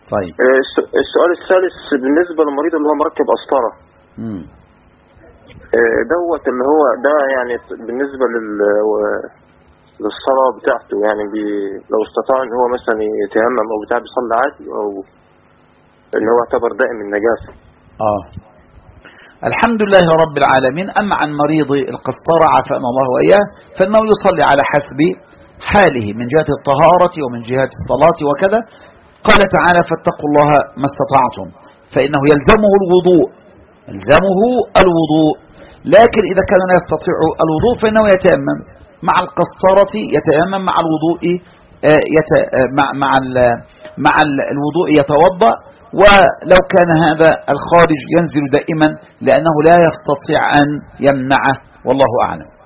طيب. السؤال الثالث بالنسبة للمريض اللي هو مركب قسطرة دوت اللي هو ده يعني بالنسبة للصلاة بتاعته يعني لو استطاع ان هو مثلا يتيمم او بتاع بيصلي عادي او ان هو يعتبر دائم النجاسة. الحمد لله رب العالمين. أما عن مريض القسطرة عافانا الله وإياه فإنه يصلي على حسب حاله من جهة الطهارة ومن جهة الصلاة وكذا. قال تعالى فاتقوا الله ما استطعتم، فإنه يلزمه الوضوء، لكن إذا كان لا يستطيع الوضوء فإنه يتيمم مع القسطرة، يتيمم مع الوضوء مع الوضوء يتوضأ. ولو كان هذا الخارج ينزل دائما لأنه لا يستطيع أن يمنعه، والله أعلم.